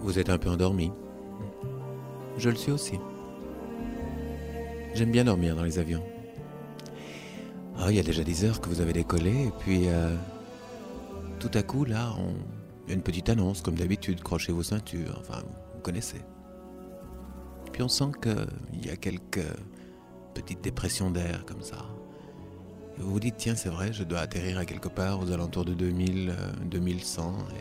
Vous êtes un peu endormi. Je le suis aussi. J'aime bien dormir dans les avions. Ah, il y a déjà des heures que vous avez décollé et puis tout à coup là, il y a une petite annonce comme d'habitude, crochez vos ceintures, enfin vous connaissez. Puis on sent qu'il y a quelques petites dépressions d'air comme ça. Et vous vous dites tiens c'est vrai, je dois atterrir à quelque part aux alentours de 2000, 2100 et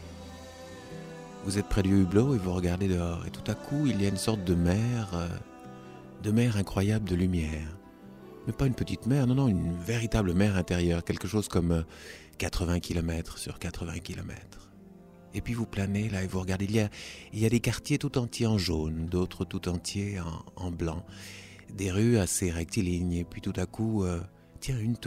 vous êtes près du hublot et vous regardez dehors et tout à coup il y a une sorte de mer incroyable de lumière. Mais pas une petite mer, non, une véritable mer intérieure, quelque chose comme 80 km sur 80 km. Et puis vous planez là et vous regardez, il y a des quartiers tout entiers en jaune, d'autres tout entiers en blanc, des rues assez rectilignes, et puis tout à coup, tiens, une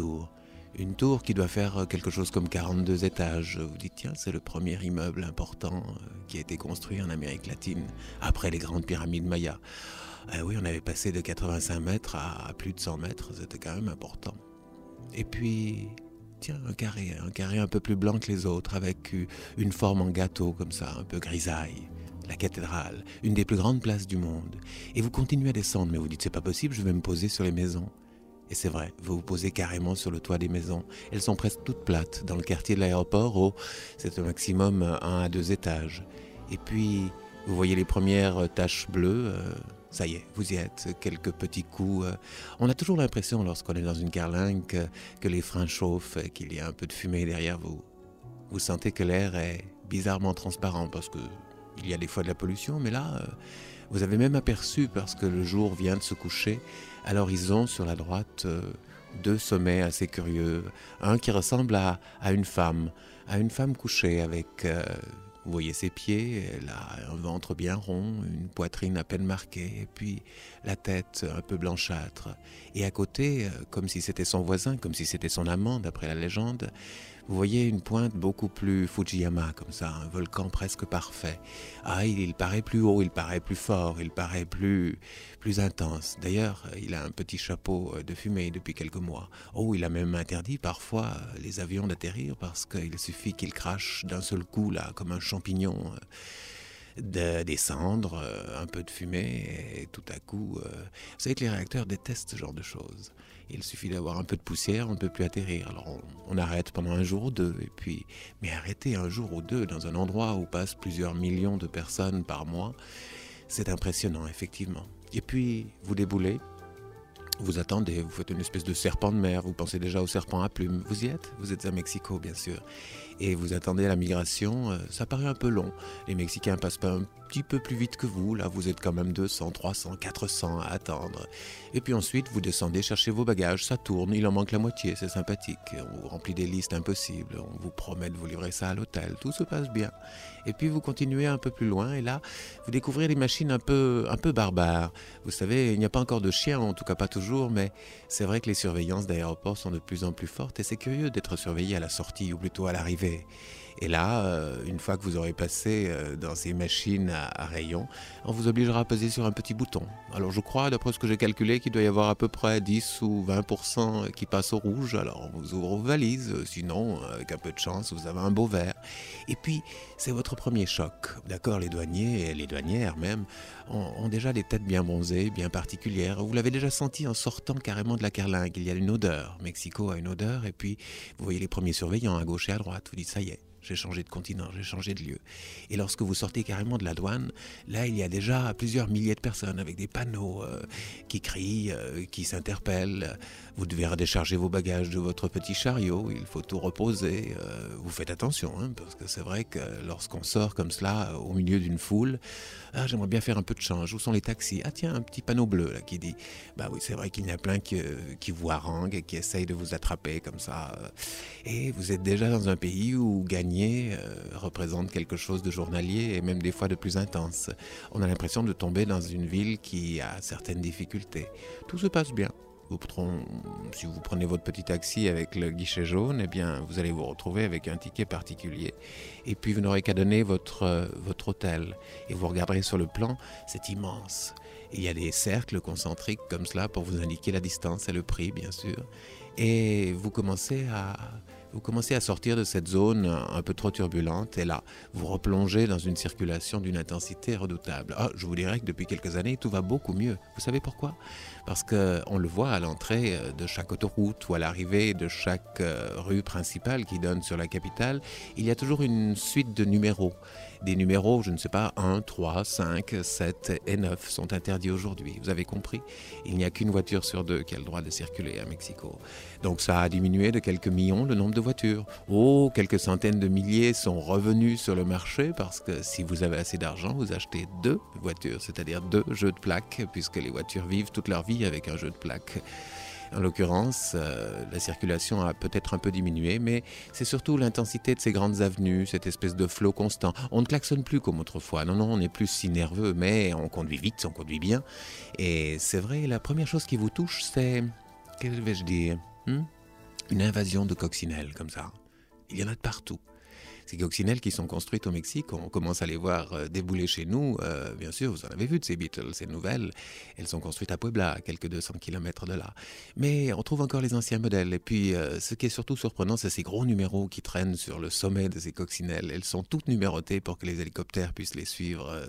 tour qui doit faire quelque chose comme 42 étages. Vous dites, tiens, c'est le premier immeuble important qui a été construit en Amérique latine, après les grandes pyramides mayas. Oui, on avait passé de 85 mètres à plus de 100 mètres, c'était quand même important. Et puis, tiens, un carré un peu plus blanc que les autres, avec une forme en gâteau comme ça, un peu grisaille. La cathédrale, une des plus grandes places du monde. Et vous continuez à descendre, mais vous dites, c'est pas possible, je vais me poser sur les maisons. Et c'est vrai, vous vous posez carrément sur le toit des maisons. Elles sont presque toutes plates. Dans le quartier de l'aéroport, c'est au maximum 1 à 2 étages. Et puis, vous voyez les premières taches bleues. Ça y est, vous y êtes. Quelques petits coups. On a toujours l'impression, lorsqu'on est dans une carlingue, que les freins chauffent, qu'il y a un peu de fumée derrière vous. Vous sentez que l'air est bizarrement transparent parce que il y a des fois de la pollution, mais là, vous avez même aperçu, parce que le jour vient de se coucher, à l'horizon, sur la droite, 2 sommets assez curieux. Un qui ressemble à une femme couchée avec... vous voyez ses pieds, elle a un ventre bien rond, une poitrine à peine marquée, et puis la tête un peu blanchâtre. Et à côté, comme si c'était son voisin, comme si c'était son amant, d'après la légende, vous voyez une pointe beaucoup plus Fujiyama, comme ça, un volcan presque parfait. Ah, il paraît plus haut, il paraît plus fort, il paraît plus intense. D'ailleurs, il a un petit chapeau de fumée depuis quelques mois. Oh, il a même interdit parfois les avions d'atterrir parce qu'il suffit qu'il crache d'un seul coup, là, comme un champignon, des cendres, un peu de fumée, et tout à coup... vous savez que les réacteurs détestent ce genre de choses. Il suffit d'avoir un peu de poussière, on ne peut plus atterrir. Alors on arrête pendant 1 jour ou 2, et puis... Mais arrêter 1 jour ou 2 dans un endroit où passent plusieurs millions de personnes par mois, c'est impressionnant, effectivement. Et puis, vous déboulez, vous attendez, vous faites une espèce de serpent de mer, vous pensez déjà au serpent à plumes. Vous y êtes? Vous êtes à Mexico, bien sûr. Et vous attendez la migration, ça paraît un peu long. Les Mexicains passent pas un petit peu plus vite que vous, là vous êtes quand même 200, 300, 400 à attendre. Et puis ensuite vous descendez chercher vos bagages, ça tourne, il en manque la moitié, c'est sympathique. On vous remplit des listes impossibles, on vous promet de vous livrer ça à l'hôtel, tout se passe bien. Et puis vous continuez un peu plus loin et là vous découvrez des machines un peu barbares. Vous savez, il n'y a pas encore de chiens, en tout cas pas toujours, mais c'est vrai que les surveillances d'aéroports sont de plus en plus fortes et c'est curieux d'être surveillé à la sortie ou plutôt à l'arrivée. Et là, une fois que vous aurez passé dans ces machines à rayons, on vous obligera à peser sur un petit bouton. Alors je crois, d'après ce que j'ai calculé, qu'il doit y avoir à peu près 10 ou 20% qui passent au rouge. Alors on vous ouvre vos valises, sinon, avec un peu de chance, vous avez un beau verre. Et puis, c'est votre premier choc. D'accord, les douaniers et les douanières même ont déjà des têtes bien bronzées, bien particulières. Vous l'avez déjà senti en sortant carrément de la carlingue. Il y a une odeur. Mexico a une odeur. Et puis, vous voyez les premiers surveillants à gauche et à droite. Vous dites, ça y est. J'ai changé de continent, j'ai changé de lieu. Et lorsque vous sortez carrément de la douane, là, il y a déjà plusieurs milliers de personnes avec des panneaux qui crient, qui s'interpellent. Vous devez redécharger vos bagages de votre petit chariot, il faut tout reposer. Vous faites attention, hein, parce que c'est vrai que lorsqu'on sort comme cela, au milieu d'une foule, j'aimerais bien faire un peu de change. Où sont les taxis? Ah tiens, un petit panneau bleu là qui dit, bah oui, c'est vrai qu'il y en a plein qui vous haranguent et qui essayent de vous attraper comme ça. Et vous êtes déjà dans un pays où gagner représente quelque chose de journalier et même des fois de plus intense. On a l'impression de tomber dans une ville qui a certaines difficultés. Tout se passe bien. Si vous prenez votre petit taxi avec le guichet jaune, eh bien, vous allez vous retrouver avec un ticket particulier. Et puis, vous n'aurez qu'à donner votre hôtel. Et vous regarderez sur le plan, c'est immense. Et il y a des cercles concentriques comme cela pour vous indiquer la distance et le prix, bien sûr. Et vous commencez à vous commencez à sortir de cette zone un peu trop turbulente et là, vous replongez dans une circulation d'une intensité redoutable. Ah, je vous dirais que depuis quelques années, tout va beaucoup mieux. Vous savez pourquoi ? Parce qu'on le voit à l'entrée de chaque autoroute ou à l'arrivée de chaque rue principale qui donne sur la capitale, il y a toujours une suite de numéros. Des numéros, je ne sais pas, 1, 3, 5, 7 et 9 sont interdits aujourd'hui. Vous avez compris ? Il n'y a qu'une voiture sur 2 qui a le droit de circuler à Mexico. Donc ça a diminué de quelques millions le nombre de voitures. Oh, quelques centaines de milliers sont revenus sur le marché parce que si vous avez assez d'argent, vous achetez 2 voitures, c'est-à-dire 2 jeux de plaques, puisque les voitures vivent toute leur vie avec un jeu de plaques. En l'occurrence, la circulation a peut-être un peu diminué, mais c'est surtout l'intensité de ces grandes avenues, cette espèce de flot constant. On ne klaxonne plus comme autrefois. Non, on n'est plus si nerveux, mais on conduit vite, on conduit bien. Et c'est vrai, la première chose qui vous touche, c'est... Que vais-je dire ? Une invasion de coccinelles, comme ça. Il y en a de partout. Ces coccinelles qui sont construites au Mexique, on commence à les voir débouler chez nous. Bien sûr, vous en avez vu de ces Beatles, ces nouvelles. Elles sont construites à Puebla, à quelques 200 km de là. Mais on trouve encore les anciens modèles. Et puis, ce qui est surtout surprenant, c'est ces gros numéros qui traînent sur le sommet de ces coccinelles. Elles sont toutes numérotées pour que les hélicoptères puissent les suivre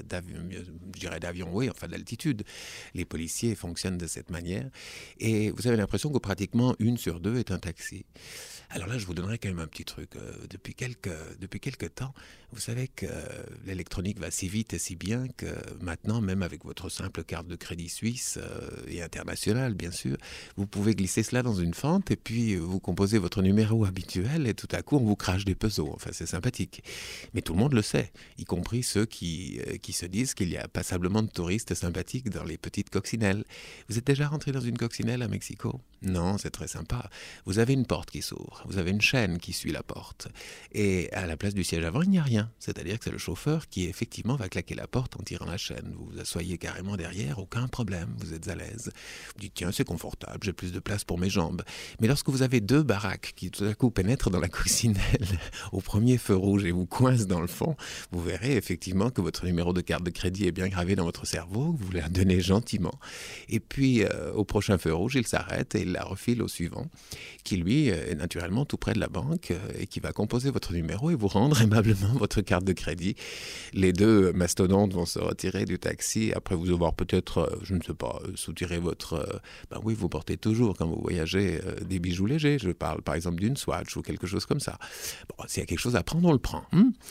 d'avion, oui, enfin d'altitude. Les policiers fonctionnent de cette manière. Et vous avez l'impression que pratiquement 1 sur 2 est un taxi. Alors là, je vous donnerai quand même un petit truc. Depuis quelques temps, vous savez que l'électronique va si vite et si bien que maintenant, même avec votre simple carte de crédit suisse et internationale, bien sûr, vous pouvez glisser cela dans une fente et puis vous composez votre numéro habituel et tout à coup, on vous crache des pesos. Enfin, c'est sympathique. Mais tout le monde le sait, y compris ceux qui se disent qu'il y a passablement de touristes sympathiques dans les petites coccinelles. Vous êtes déjà rentré dans une coccinelle à Mexico ? Non, c'est très sympa. Vous avez une porte qui s'ouvre. Vous avez une chaîne qui suit la porte. Et à la place du siège avant, il n'y a rien. C'est-à-dire que c'est le chauffeur qui, effectivement, va claquer la porte en tirant la chaîne. Vous vous asseyez carrément derrière, aucun problème, vous êtes à l'aise. Vous dites, tiens, c'est confortable, j'ai plus de place pour mes jambes. Mais lorsque vous avez 2 baraques qui, tout à coup, pénètrent dans la coccinelle au premier feu rouge et vous coincent dans le fond, vous verrez effectivement que votre numéro de carte de crédit est bien gravé dans votre cerveau, vous la donnez gentiment. Et puis, au prochain feu rouge, il s'arrête et il la refile au suivant, qui, lui, est naturellement tout près de la banque et qui va composer votre numéro et vous rendre aimablement votre carte de crédit. Les 2 mastodontes vont se retirer du taxi après vous avoir peut-être, je ne sais pas, soutiré votre... oui, vous portez toujours quand vous voyagez des bijoux légers. Je parle par exemple d'une Swatch ou quelque chose comme ça. Bon, s'il y a quelque chose à prendre, on le prend.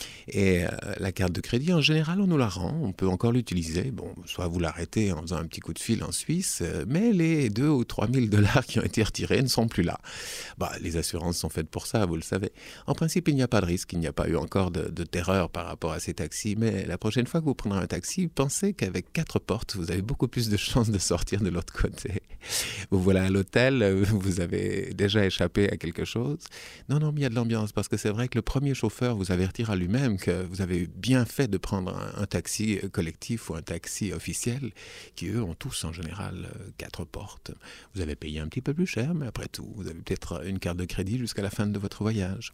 Et la carte de crédit, en général, on nous la rend. On peut encore l'utiliser. Bon, soit vous l'arrêtez en faisant un petit coup de fil en Suisse, mais les 2 ou 3 000 $ qui ont été retirés ne sont plus là. Les assurances sont faites pour ça, vous le savez. En principe, il n'y a pas de risque, il n'y a pas eu encore de terreur par rapport à ces taxis, mais la prochaine fois que vous prendrez un taxi, pensez qu'avec 4 portes, vous avez beaucoup plus de chances de sortir de l'autre côté. Vous voilà à l'hôtel, vous avez déjà échappé à quelque chose. Non, mais il y a de l'ambiance, parce que c'est vrai que le premier chauffeur vous avertira lui-même que vous avez bien fait de prendre un taxi collectif ou un taxi officiel, qui eux ont tous en général 4 portes. Vous avez payé un petit peu plus cher, mais après tout, vous avez peut-être une carte de crédit jusqu'à la fin de votre voyage.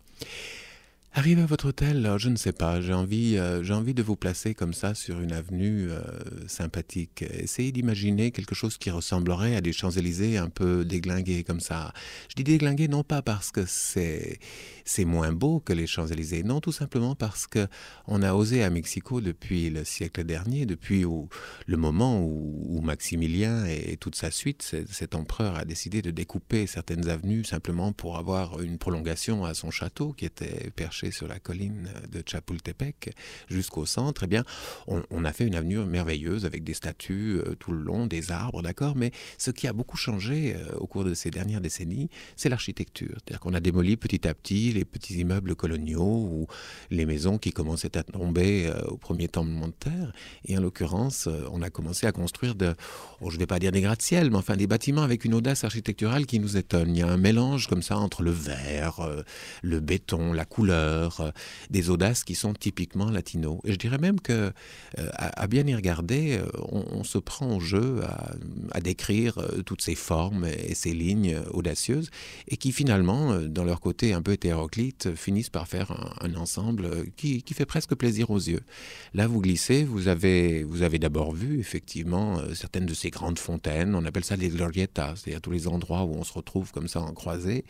Arrivé à votre hôtel, je ne sais pas, j'ai envie de vous placer comme ça sur une avenue sympathique. Essayez d'imaginer quelque chose qui ressemblerait à des Champs-Élysées un peu déglingués comme ça. Je dis déglingués non pas parce que c'est moins beau que les Champs-Élysées, non, tout simplement parce que on a osé à Mexico depuis le siècle dernier, depuis le moment où Maximilien et toute sa suite, cet empereur a décidé de découper certaines avenues simplement pour avoir une prolongation à son château qui était perché sur la colline de Chapultepec jusqu'au centre. Eh bien, on a fait une avenue merveilleuse avec des statues tout le long, des arbres, d'accord, mais ce qui a beaucoup changé au cours de ces dernières décennies, c'est l'architecture. C'est-à-dire qu'on a démoli petit à petit les petits immeubles coloniaux ou les maisons qui commençaient à tomber au premier tremblement de terre. Et en l'occurrence, on a commencé à construire je ne vais pas dire des gratte-ciel, mais enfin des bâtiments avec une audace architecturale qui nous étonne. Il y a un mélange comme ça entre le verre, le béton, la couleur, couleurs, des audaces qui sont typiquement latino. Et je dirais même que, à bien y regarder, on se prend au jeu à décrire toutes ces formes et ces lignes audacieuses, et qui finalement, dans leur côté un peu hétéroclite, finissent par faire un ensemble qui fait presque plaisir aux yeux. Là, vous glissez, vous avez d'abord vu effectivement certaines de ces grandes fontaines, on appelle ça les glorietas, c'est-à-dire tous les endroits où on se retrouve comme ça en croisée.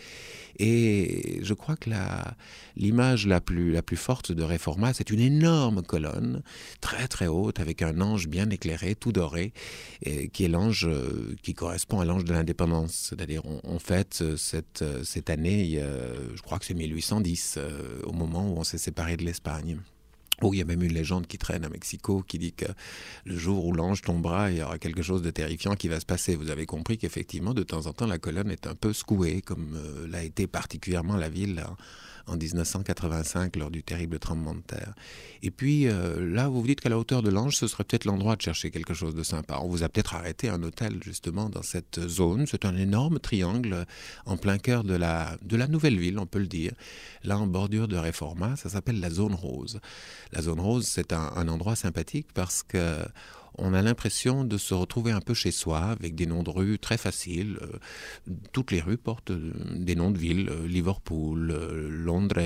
Et je crois que l'image la plus forte de Reforma, c'est une énorme colonne, très très haute, avec un ange bien éclairé, tout doré, qui est l'ange qui correspond à l'ange de l'indépendance. C'est-à-dire on fête cette année, je crois que c'est 1810, au moment où on s'est séparé de l'Espagne. Oh, il y a même une légende qui traîne à Mexico qui dit que le jour où l'ange tombera, il y aura quelque chose de terrifiant qui va se passer. Vous avez compris qu'effectivement, de temps en temps, la colonne est un peu secouée, comme l'a été particulièrement la ville en 1985 lors du terrible tremblement de terre. Et puis là, vous vous dites qu'à la hauteur de l'ange, ce serait peut-être l'endroit de chercher quelque chose de sympa. On vous a peut-être arrêté un hôtel justement dans cette zone. C'est un énorme triangle en plein cœur de la nouvelle ville, on peut le dire. Là, en bordure de Reforma, ça s'appelle la zone rose. La zone rose, c'est un endroit sympathique parce que on a l'impression de se retrouver un peu chez soi, avec des noms de rues très faciles. Toutes les rues portent des noms de villes. Liverpool, Londres,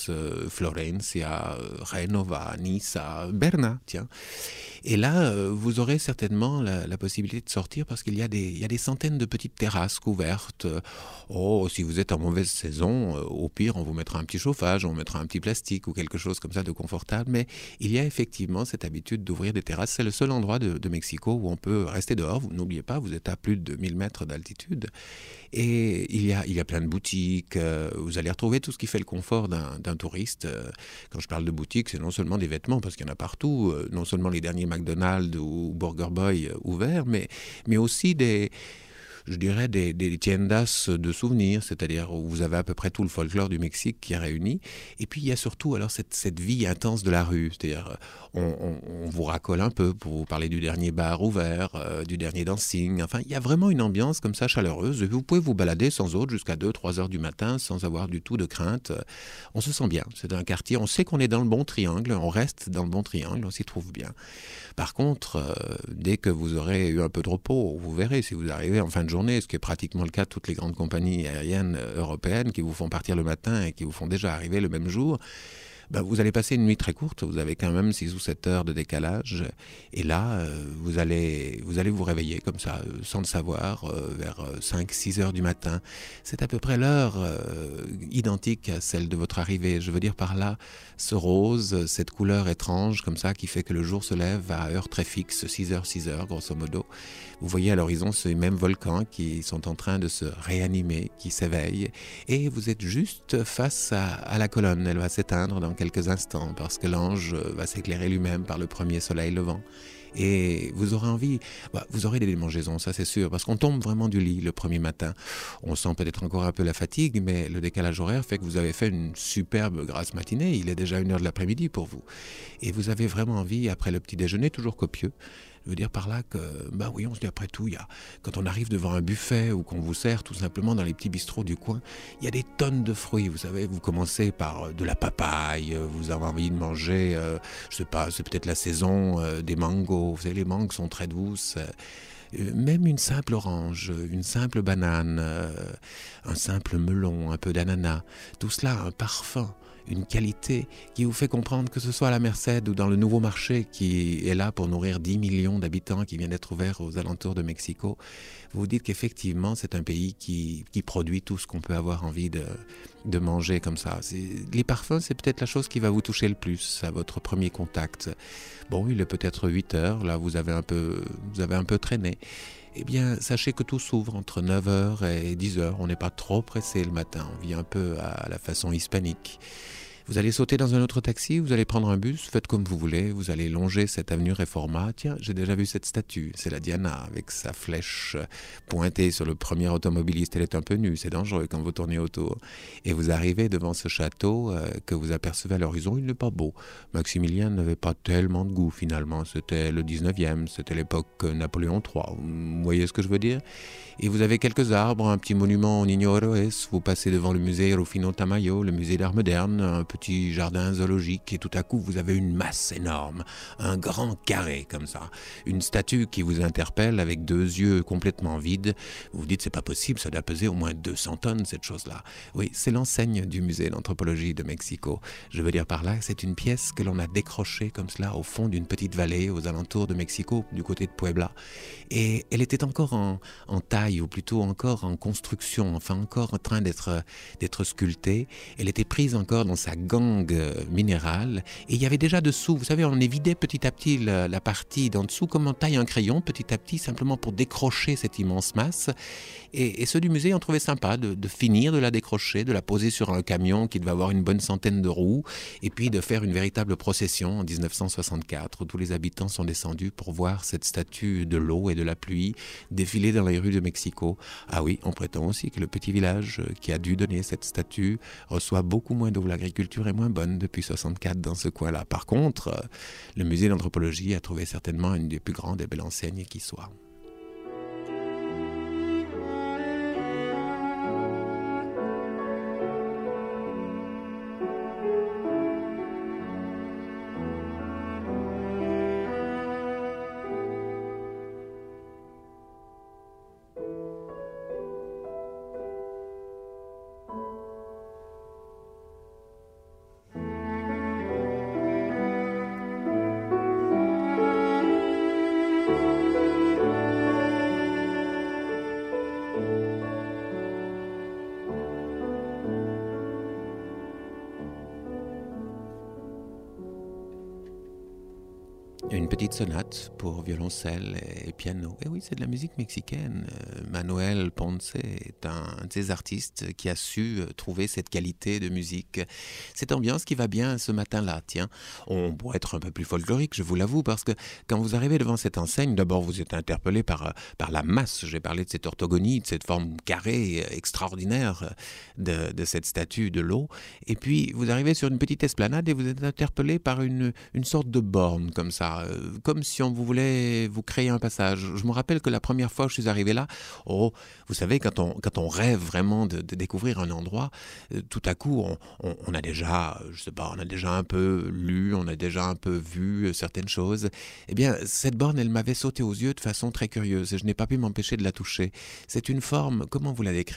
Florencia, Genova, Nissa, Berna, tiens. Et là, vous aurez certainement la possibilité de sortir parce qu'il y a des centaines de petites terrasses couvertes. Oh, si vous êtes en mauvaise saison, au pire, on vous mettra un petit chauffage, on vous mettra un petit plastique ou quelque chose comme ça de confortable. Mais il y a effectivement cette habitude d'ouvrir des terrasses. C'est le seul endroit de Mexico où on peut rester dehors. N'oubliez pas, vous êtes à plus de 1000 mètres d'altitude. Et il y a plein de boutiques. Vous allez retrouver tout ce qui fait le confort d'un touriste. Quand je parle de boutiques, c'est non seulement des vêtements, parce qu'il y en a partout, non seulement les derniers McDonald's ou Burger Boy ouverts, mais aussi je dirais des tiendas de souvenirs, c'est-à-dire où vous avez à peu près tout le folklore du Mexique qui est réuni. Et puis il y a surtout alors cette vie intense de la rue, c'est-à-dire on vous racole un peu pour vous parler du dernier bar ouvert, du dernier dancing. Enfin, il y a vraiment une ambiance comme ça chaleureuse. Vous pouvez vous balader sans autre jusqu'à 2-3 heures du matin sans avoir du tout de crainte. On se sent bien. C'est un quartier, on sait qu'on est dans le bon triangle, on reste dans le bon triangle, on s'y trouve bien. Par contre, dès que vous aurez eu un peu de repos, vous verrez si vous arrivez en fin de journée, ce qui est pratiquement le cas de toutes les grandes compagnies aériennes européennes qui vous font partir le matin et qui vous font déjà arriver le même jour, vous allez passer une nuit très courte, vous avez quand même 6 ou 7 heures de décalage, et là, vous allez vous réveiller comme ça, sans le savoir, vers 5-6 heures du matin. C'est à peu près l'heure identique à celle de votre arrivée. Je veux dire par là, ce rose, cette couleur étrange comme ça, qui fait que le jour se lève à heure très fixe, 6 heures, grosso modo. Vous voyez à l'horizon ces mêmes volcans qui sont en train de se réanimer, qui s'éveillent, et vous êtes juste face à la colonne. Elle va s'éteindre dans quelques instants parce que l'ange va s'éclairer lui-même par le premier soleil levant. Et vous aurez envie, vous aurez des démangeaisons, ça c'est sûr, parce qu'on tombe vraiment du lit le premier matin. On sent peut-être encore un peu la fatigue, mais le décalage horaire fait que vous avez fait une superbe grasse matinée. Il est déjà 1h de l'après-midi pour vous. Et vous avez vraiment envie, après le petit déjeuner, toujours copieux, je veux dire par là que, oui, on se dit après tout, quand on arrive devant un buffet ou qu'on vous sert tout simplement dans les petits bistrots du coin, il y a des tonnes de fruits. Vous savez, vous commencez par de la papaye, vous avez envie de manger, je sais pas, c'est peut-être la saison des mangos. Vous savez, les mangues sont très douces. Même une simple orange, une simple banane, un simple melon, un peu d'ananas, tout cela a un parfum, une qualité qui vous fait comprendre que ce soit à la Merced ou dans le nouveau marché qui est là pour nourrir 10 millions d'habitants qui vient d'être ouvert aux alentours de Mexico, vous vous dites qu'effectivement c'est un pays qui produit tout ce qu'on peut avoir envie de manger comme ça. Les parfums, c'est peut-être la chose qui va vous toucher le plus à votre premier contact. Bon, il est peut-être 8 heures, là vous avez un peu traîné. Eh bien, sachez que tout s'ouvre entre 9h et 10h. On n'est pas trop pressé le matin. On vit un peu à la façon hispanique. Vous allez sauter dans un autre taxi, vous allez prendre un bus, faites comme vous voulez, vous allez longer cette avenue Reforma. Tiens, j'ai déjà vu cette statue, c'est la Diana avec sa flèche pointée sur le premier automobiliste. Elle est un peu nue, c'est dangereux quand vous tournez autour. Et vous arrivez devant ce château que vous apercevez à l'horizon, il n'est pas beau. Maximilien n'avait pas tellement de goût finalement, c'était le 19e, c'était l'époque Napoléon III, vous voyez ce que je veux dire? Et vous avez quelques arbres, un petit monument au Niño Héroes, vous passez devant le musée Rufino Tamayo, le musée d'art moderne, un petit jardin zoologique et tout à coup vous avez une masse énorme, un grand carré comme ça, une statue qui vous interpelle avec 2 yeux complètement vides. Vous vous dites c'est pas possible, ça doit peser au moins 200 tonnes cette chose-là. Oui, c'est l'enseigne du musée d'anthropologie de Mexico. Je veux dire par là, c'est une pièce que l'on a décrochée comme cela au fond d'une petite vallée aux alentours de Mexico, du côté de Puebla. Et elle était encore en taille, ou plutôt encore en construction, enfin encore en train d'être sculptée. Elle était prise encore dans sa gangue minérale. Et il y avait déjà dessous, vous savez, on évidait petit à petit la partie d'en dessous, comme on taille un crayon, petit à petit, simplement pour décrocher cette immense masse. Et ceux du musée ont trouvé sympa de finir de la décrocher, de la poser sur un camion qui devait avoir une bonne centaine de roues, et puis de faire une véritable procession en 1964, où tous les habitants sont descendus pour voir cette statue de l'eau et de la pluie défiler dans les rues de Mexico. Ah oui, on prétend aussi que le petit village qui a dû donner cette statue reçoit beaucoup moins d'eau. L'agriculture est moins bonne depuis 64 dans ce coin-là. Par contre, le musée d'anthropologie a trouvé certainement une des plus grandes et belles enseignes qui soit. Une petite sonate pour violoncelle et piano. Et oui, c'est de la musique mexicaine. Manuel Ponce est un de ces artistes qui a su trouver cette qualité de musique. Cette ambiance qui va bien ce matin-là, tiens. On pourrait être un peu plus folklorique, je vous l'avoue, parce que quand vous arrivez devant cette enseigne, d'abord vous êtes interpellé par la masse. J'ai parlé de cette orthogonie, de cette forme carrée extraordinaire de cette statue de l'eau. Et puis vous arrivez sur une petite esplanade et vous êtes interpellé par une sorte de borne comme ça. Comme si on voulait vous créer un passage. Je me rappelle que la première fois que je suis arrivé là, vous savez, quand on rêve vraiment de découvrir un endroit, tout à coup, on a déjà, je sais pas, on a déjà un peu lu, on a déjà un peu vu certaines choses. Eh bien, cette borne, elle m'avait sauté aux yeux de façon très curieuse et je n'ai pas pu m'empêcher de la toucher. C'est une forme, comment vous la décrire ?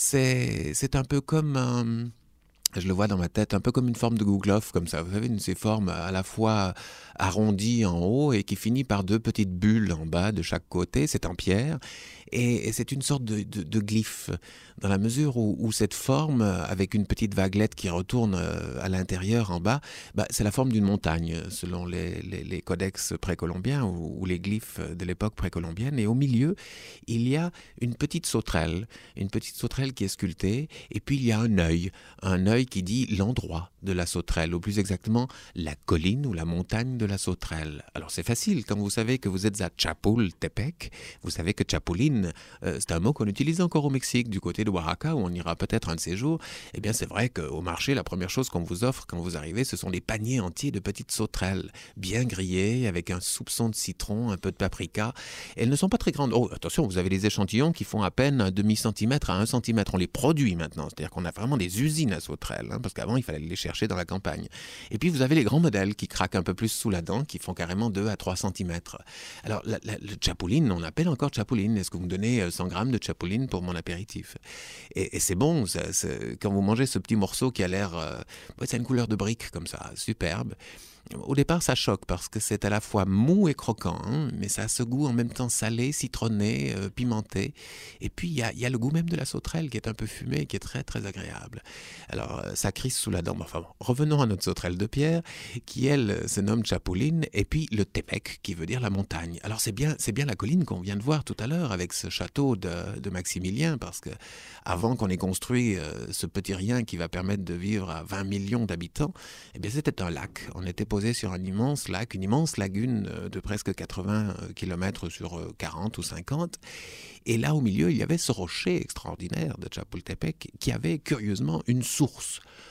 C'est un peu comme je le vois dans ma tête, un peu comme une forme de gouglof, comme ça. Vous savez, une de ces formes à la fois arrondies en haut et qui finit par 2 petites bulles en bas de chaque côté. C'est en pierre et c'est une sorte de glyphe dans la mesure où cette forme, avec une petite vaguelette qui retourne à l'intérieur en bas, c'est la forme d'une montagne selon les codex précolombiens ou les glyphes de l'époque précolombienne. Et au milieu, il y a une petite sauterelle qui est sculptée et puis il y a un œil qui dit l'endroit de la sauterelle, ou plus exactement la colline ou la montagne de la sauterelle. Alors c'est facile, quand vous savez que vous êtes à Chapultepec, vous savez que Chapulín, c'est un mot qu'on utilise encore au Mexique, du côté de Oaxaca, où on ira peut-être un de ces jours. Eh bien c'est vrai qu'au marché, la première chose qu'on vous offre quand vous arrivez, ce sont des paniers entiers de petites sauterelles, bien grillées, avec un soupçon de citron, un peu de paprika. Elles ne sont pas très grandes. Oh, attention, vous avez des échantillons qui font à peine un demi-centimètre à 1 centimètre. On les produit maintenant, c'est-à-dire qu'on a vraiment des usines à sauterelles, parce qu'avant il fallait les chercher dans la campagne. Et puis vous avez les grands modèles qui craquent un peu plus sous la dent, qui font carrément 2 à 3 cm. Alors le chapulín, on appelle encore chapulín. Est-ce que vous me donnez 100 grammes de chapulín pour mon apéritif ? Et c'est bon, quand vous mangez ce petit morceau qui a l'air... ça a une couleur de brique comme ça, superbe. Au départ, ça choque parce que c'est à la fois mou et croquant, mais ça a ce goût en même temps salé, citronné, pimenté. Et puis, il y a le goût même de la sauterelle qui est un peu fumé et qui est très, très agréable. Alors, ça crisse sous la dent. Enfin, bon, revenons à notre sauterelle de pierre qui, elle, se nomme Chapulín, et puis le Tepec qui veut dire la montagne. Alors, c'est bien la colline qu'on vient de voir tout à l'heure avec ce château de Maximilien, parce que avant qu'on ait construit ce petit rien qui va permettre de vivre à 20 millions d'habitants, eh bien, c'était un lac. On était posé sur un immense lac, une immense lagune de presque 80 km sur 40 ou 50. Et là, au milieu, il y avait ce rocher extraordinaire de Chapultepec qui avait curieusement une source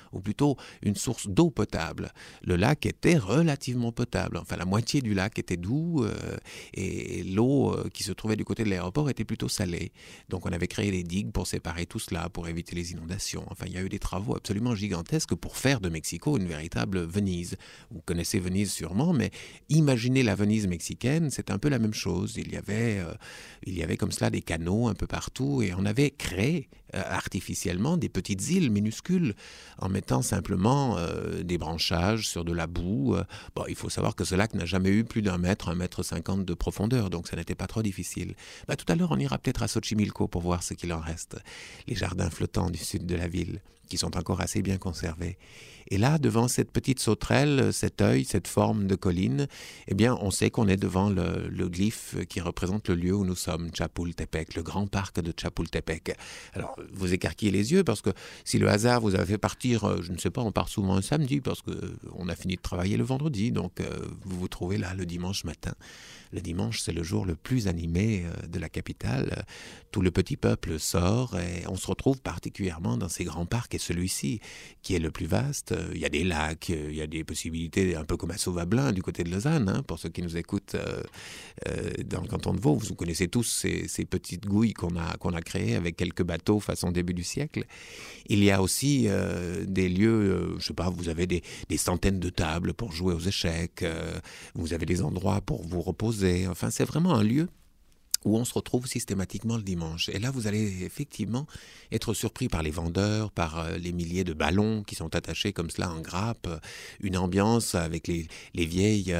ou plutôt une source d'eau potable. Le lac était relativement potable, enfin la moitié du lac était doux et l'eau qui se trouvait du côté de l'aéroport était plutôt salée. Donc on avait créé des digues pour séparer tout cela, pour éviter les inondations. Enfin, il y a eu des travaux absolument gigantesques pour faire de Mexico une véritable Venise. Vous connaissez Venise sûrement, mais imaginez la Venise mexicaine, c'est un peu la même chose. Il y avait comme cela des canaux un peu partout et on avait créé artificiellement des petites îles minuscules en mettant simplement des branchages sur de la boue. Bon, il faut savoir que ce lac n'a jamais eu plus d'1 mètre 50 de profondeur, donc ça n'était pas trop difficile. Tout à l'heure, on ira peut-être à Xochimilco pour voir ce qu'il en reste. Les jardins flottants du sud de la ville, qui sont encore assez bien conservés. Et là, devant cette petite sauterelle, cet œil, cette forme de colline, eh bien, on sait qu'on est devant le glyphe qui représente le lieu où nous sommes, Chapultepec, le grand parc de Chapultepec. Alors, vous écarquillez les yeux parce que si le hasard vous a fait partir, je ne sais pas, on part souvent un samedi parce qu'on a fini de travailler le vendredi, donc vous vous trouvez là le dimanche matin. Le dimanche, c'est le jour le plus animé de la capitale. Tout le petit peuple sort et on se retrouve particulièrement dans ces grands parcs et celui-ci qui est le plus vaste. Il y a des lacs, il y a des possibilités un peu comme à Sauvablin du côté de Lausanne, hein, pour ceux qui nous écoutent dans le canton de Vaud. Vous connaissez tous ces petites gouilles qu'on a créées avec quelques bateaux façon début du siècle. Il y a aussi des lieux, je sais pas, vous avez des centaines de tables pour jouer aux échecs, vous avez des endroits pour vous reposer. Enfin, c'est vraiment un lieu où on se retrouve systématiquement le dimanche. Et là, vous allez effectivement être surpris par les vendeurs, par les milliers de ballons qui sont attachés comme cela en grappe, une ambiance avec les vieilles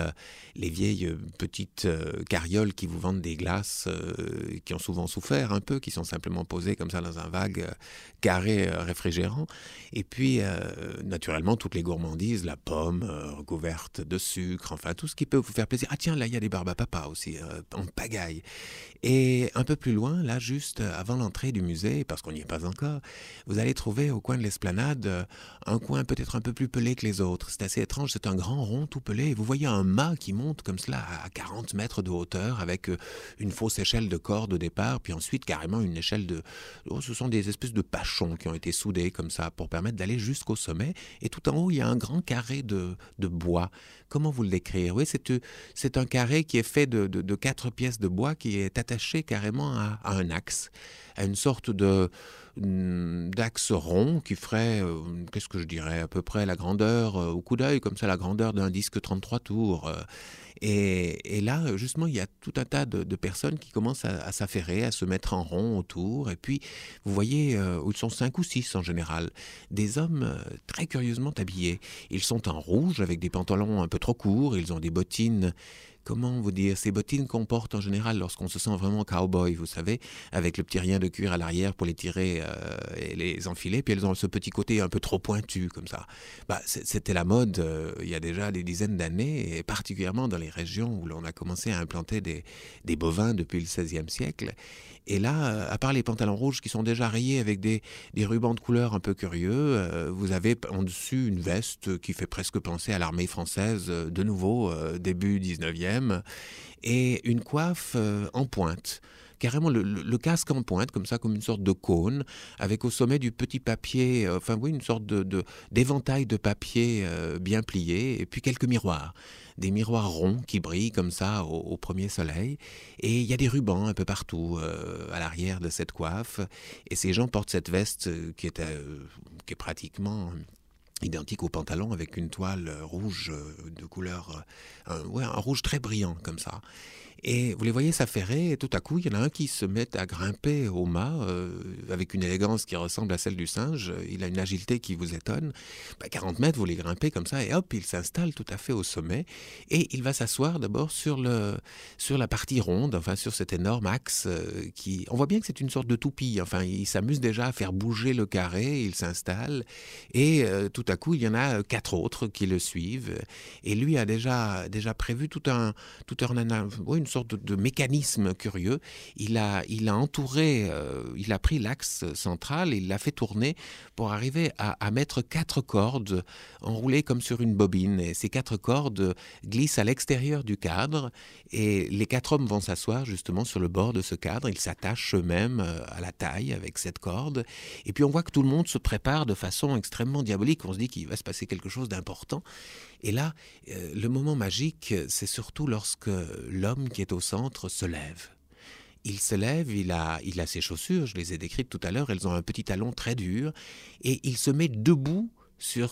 petites carrioles qui vous vendent des glaces qui ont souvent souffert un peu, qui sont simplement posées comme ça dans un vague carré réfrigérant. Et puis, naturellement, toutes les gourmandises, la pomme recouverte de sucre, enfin, tout ce qui peut vous faire plaisir. Ah tiens, là, il y a des barbes à papa aussi, en pagaille. Et un peu plus loin, là, juste avant l'entrée du musée, parce qu'on n'y est pas encore, vous allez trouver au coin de l'esplanade un coin peut-être un peu plus pelé que les autres. C'est assez étrange, c'est un grand rond tout pelé. Et vous voyez un mât qui monte comme cela à 40 mètres de hauteur avec une fausse échelle de corde au départ, puis ensuite carrément une échelle de... Oh, ce sont des espèces de pachons qui ont été soudés comme ça pour permettre d'aller jusqu'au sommet. Et tout en haut, il y a un grand carré de bois. Comment vous le décrire? Oui, c'est un carré qui est fait de 4 pièces de bois qui est attaché carrément à un axe, à une sorte d'axe rond qui ferait, qu'est-ce que je dirais, à peu près la grandeur, au coup d'œil, comme ça, la grandeur d'un disque 33 tours. Et là, justement, il y a tout un tas de personnes qui commencent à s'affairer, à se mettre en rond autour. Et puis, vous voyez, ils sont 5 ou 6 en général, des hommes très curieusement habillés. Ils sont en rouge avec des pantalons un peu trop courts, ils ont des bottines. Comment vous dire, ces bottines qu'on porte en général lorsqu'on se sent vraiment cowboy, vous savez, avec le petit rien de cuir à l'arrière pour les tirer et les enfiler, puis elles ont ce petit côté un peu trop pointu comme ça. C'était la mode il y a déjà des dizaines d'années, et particulièrement dans les régions où l'on a commencé à implanter des bovins depuis le XVIe siècle. Et là, à part les pantalons rouges qui sont déjà rayés avec des rubans de couleur un peu curieux, vous avez en dessus une veste qui fait presque penser à l'armée française, de nouveau, début 19e, et une coiffe en pointe. Carrément le casque en pointe, comme ça, comme une sorte de cône, avec au sommet du petit papier, une sorte d'éventail de papier bien plié, et puis quelques miroirs. Des miroirs ronds qui brillent comme ça au premier soleil. Et il y a des rubans un peu partout à l'arrière de cette coiffe. Et ces gens portent cette veste qui est pratiquement identique au pantalon avec une toile rouge de couleur, un rouge très brillant comme ça. Et vous les voyez s'affairer, et tout à coup, il y en a un qui se met à grimper au mât avec une élégance qui ressemble à celle du singe. Il a une agilité qui vous étonne. 40 mètres, vous les grimpez comme ça, et hop, il s'installe tout à fait au sommet. Et il va s'asseoir d'abord sur la partie ronde, enfin sur cet énorme axe qui... On voit bien que c'est une sorte de toupie. Enfin, il s'amuse déjà à faire bouger le carré, il s'installe. Et tout à coup, il y en a 4 autres qui le suivent. Et lui a déjà prévu une sorte de mécanisme curieux. Il a entouré, il a pris l'axe central et il l'a fait tourner pour arriver à mettre 4 cordes enroulées comme sur une bobine. Et ces 4 cordes glissent à l'extérieur du cadre et les 4 hommes vont s'asseoir justement sur le bord de ce cadre. Ils s'attachent eux-mêmes à la taille avec cette corde. Et puis on voit que tout le monde se prépare de façon extrêmement diabolique. On se dit qu'il va se passer quelque chose d'important. Et là, le moment magique, c'est surtout lorsque l'homme qui est au centre se lève. Il se lève, il a ses chaussures, je les ai décrites tout à l'heure, elles ont un petit talon très dur, et il se met debout sur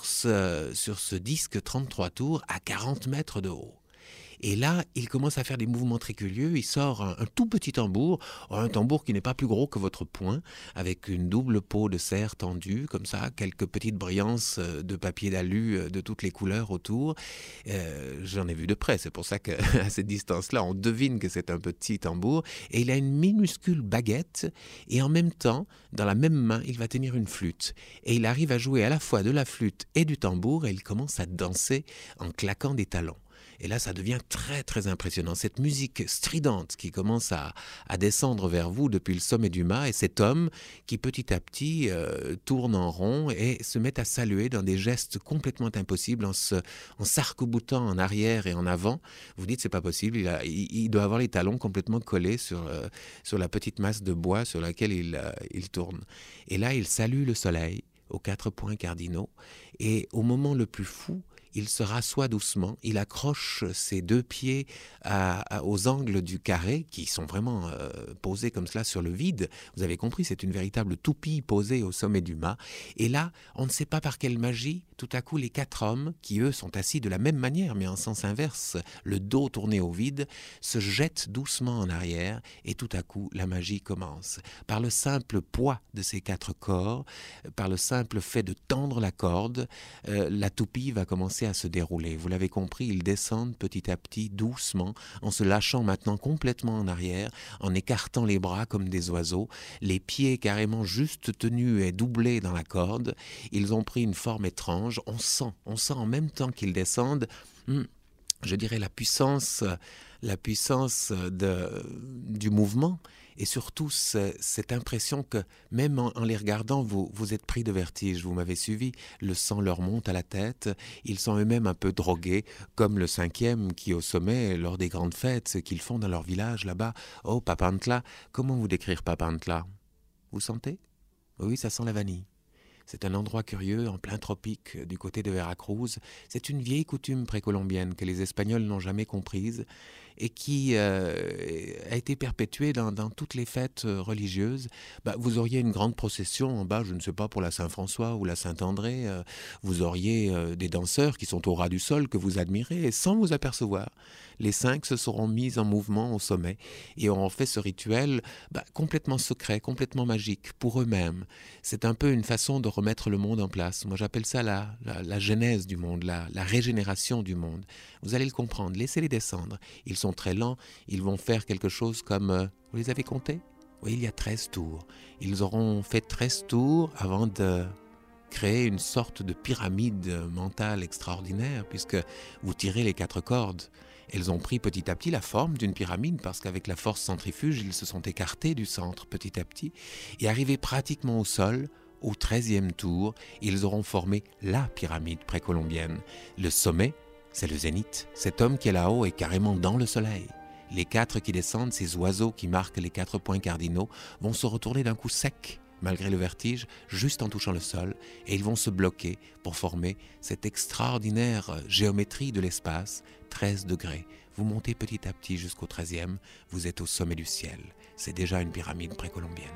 ce disque 33 tours à 40 mètres de haut. Et là, il commence à faire des mouvements très curieux. Il sort un tout petit tambour, un tambour qui n'est pas plus gros que votre poing, avec une double peau de cerf tendue, comme ça, quelques petites brillances de papier d'alu de toutes les couleurs autour. J'en ai vu de près, c'est pour ça qu'à cette distance-là, on devine que c'est un petit tambour. Et il a une minuscule baguette, et en même temps, dans la même main, il va tenir une flûte. Et il arrive à jouer à la fois de la flûte et du tambour, et il commence à danser en claquant des talons. Et là, ça devient très, très impressionnant. Cette musique stridente qui commence à descendre vers vous depuis le sommet du mât, et cet homme qui, petit à petit, tourne en rond et se met à saluer dans des gestes complètement impossibles, en s'arc-boutant en arrière et en avant. Vous dites, c'est pas possible, il doit avoir les talons complètement collés sur la petite masse de bois sur laquelle il tourne. Et là, il salue le soleil aux 4 points cardinaux. Et au moment le plus fou, il se rassoit doucement, il accroche ses 2 pieds aux angles du carré, qui sont vraiment posés comme cela sur le vide. Vous avez compris, c'est une véritable toupie posée au sommet du mât. Et là, on ne sait pas par quelle magie, tout à coup, les 4 hommes, qui eux sont assis de la même manière, mais en sens inverse, le dos tourné au vide, se jettent doucement en arrière, et tout à coup, la magie commence. Par le simple poids de ces 4 corps, par le simple fait de tendre la corde, la toupie va commencer à se dérouler. Vous l'avez compris, ils descendent petit à petit, doucement, en se lâchant maintenant complètement en arrière, en écartant les bras comme des oiseaux, les pieds carrément juste tenus et doublés dans la corde. Ils ont pris une forme étrange. On sent en même temps qu'ils descendent, je dirais la puissance du mouvement, et surtout cette impression que même en les regardant, vous êtes pris de vertige, vous m'avez suivi, le sang leur monte à la tête, ils sont eux-mêmes un peu drogués, comme le 5e qui au sommet, lors des grandes fêtes, ce qu'ils font dans leur village là-bas. Oh, Papantla, comment vous décrire Papantla? Vous sentez? Oui, ça sent la vanille. C'est un endroit curieux, en plein tropique, du côté de Veracruz. C'est une vieille coutume précolombienne que les Espagnols n'ont jamais comprise et qui a été perpétuée dans toutes les fêtes religieuses. Vous auriez une grande procession en bas, je ne sais pas, pour la Saint-François ou la Saint-André. Vous auriez des danseurs qui sont au ras du sol, que vous admirez, et sans vous apercevoir, les 5 se seront mis en mouvement au sommet et auront fait ce rituel complètement secret, complètement magique, pour eux-mêmes. C'est un peu une façon de remettre le monde en place. Moi, j'appelle ça la genèse du monde, la régénération du monde. Vous allez le comprendre, laissez-les descendre. Ils sont très lents, ils vont faire quelque chose comme... vous les avez comptés? Oui, il y a 13 tours. Ils auront fait 13 tours avant de créer une sorte de pyramide mentale extraordinaire, puisque vous tirez les 4 cordes. Elles ont pris petit à petit la forme d'une pyramide, parce qu'avec la force centrifuge, ils se sont écartés du centre petit à petit, et arrivés pratiquement au sol, au 13e tour, ils auront formé la pyramide précolombienne. Le sommet, c'est le zénith. Cet homme qui est là-haut est carrément dans le soleil. Les 4 qui descendent, ces oiseaux qui marquent les 4 points cardinaux, vont se retourner d'un coup sec, malgré le vertige, juste en touchant le sol, et ils vont se bloquer pour former cette extraordinaire géométrie de l'espace, 13 degrés. Vous montez petit à petit jusqu'au 13e, vous êtes au sommet du ciel. C'est déjà une pyramide précolombienne.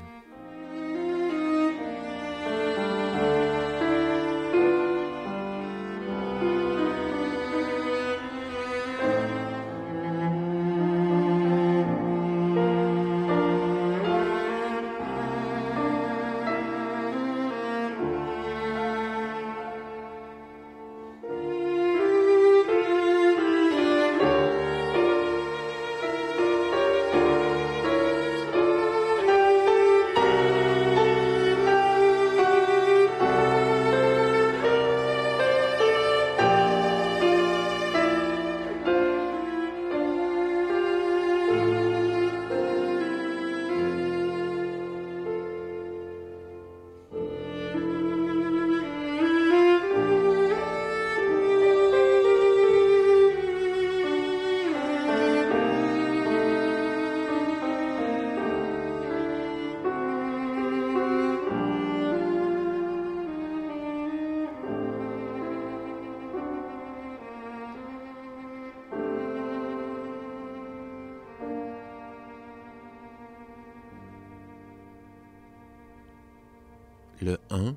Le 1,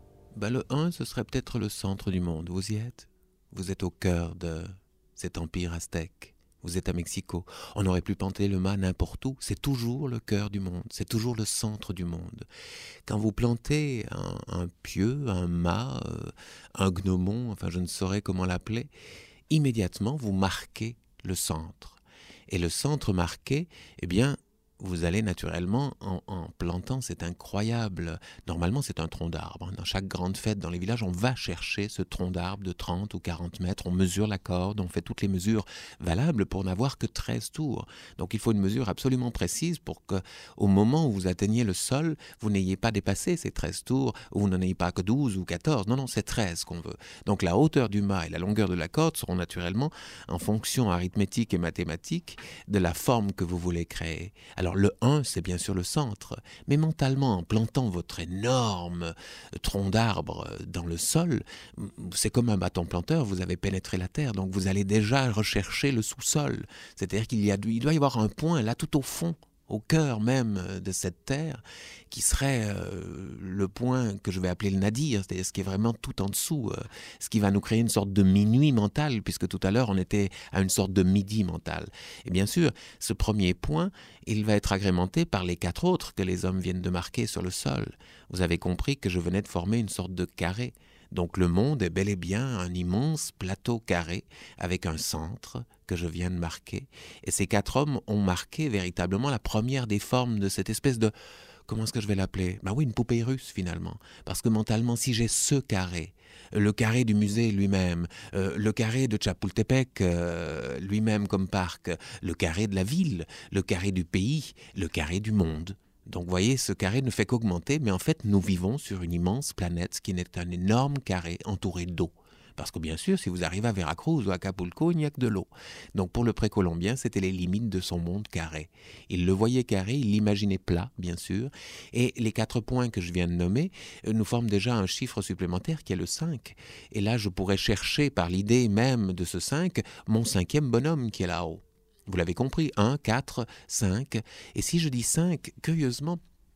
le 1, ce serait peut-être le centre du monde. Vous y êtes? Vous êtes au cœur de cet empire aztèque. Vous êtes à Mexico. On aurait pu planter le mât n'importe où. C'est toujours le cœur du monde. C'est toujours le centre du monde. Quand vous plantez un pieu, un mât, un gnomon, enfin je ne saurais comment l'appeler, immédiatement vous marquez le centre. Et le centre marqué, eh bien, vous allez naturellement, en plantant, c'est incroyable. Normalement, c'est un tronc d'arbre. Dans chaque grande fête dans les villages, on va chercher ce tronc d'arbre de 30 ou 40 mètres. On mesure la corde, on fait toutes les mesures valables pour n'avoir que 13 tours. Donc, il faut une mesure absolument précise pour qu'au moment où vous atteignez le sol, vous n'ayez pas dépassé ces 13 tours, ou vous n'en ayez pas que 12 ou 14. Non, c'est 13 qu'on veut. Donc, la hauteur du mât et la longueur de la corde seront naturellement en fonction arithmétique et mathématique de la forme que vous voulez créer. Alors, le 1, c'est bien sûr le centre, mais mentalement, en plantant votre énorme tronc d'arbre dans le sol, c'est comme un bâton planteur, vous avez pénétré la terre, donc vous allez déjà rechercher le sous-sol. C'est-à-dire qu'il doit y avoir un point là tout au fond, au cœur même de cette terre, qui serait le point que je vais appeler le nadir, c'est-à-dire ce qui est vraiment tout en dessous, ce qui va nous créer une sorte de minuit mental, puisque tout à l'heure on était à une sorte de midi mental. Et bien sûr, ce premier point, il va être agrémenté par les 4 autres que les hommes viennent de marquer sur le sol. Vous avez compris que je venais de former une sorte de carré. Donc le monde est bel et bien un immense plateau carré avec un centre que je viens de marquer. Et ces 4 hommes ont marqué véritablement la première des formes de cette espèce de... Comment est-ce que je vais l'appeler? Oui, une poupée russe finalement. Parce que mentalement, si j'ai ce carré, le carré du musée lui-même, le carré de Chapultepec lui-même comme parc, le carré de la ville, le carré du pays, le carré du monde. Donc vous voyez, ce carré ne fait qu'augmenter, mais en fait, nous vivons sur une immense planète qui n'est qu'un énorme carré entouré d'eau. Parce que bien sûr, si vous arrivez à Veracruz ou à Acapulco, il n'y a que de l'eau. Donc pour le précolombien, c'était les limites de son monde carré. Il le voyait carré, il l'imaginait plat, bien sûr. Et les 4 points que je viens de nommer nous forment déjà un chiffre supplémentaire qui est le 5. Et là, je pourrais chercher par l'idée même de ce 5, mon 5e bonhomme qui est là-haut. Vous l'avez compris, 1, 4, 5. Et si je dis 5, curieusement,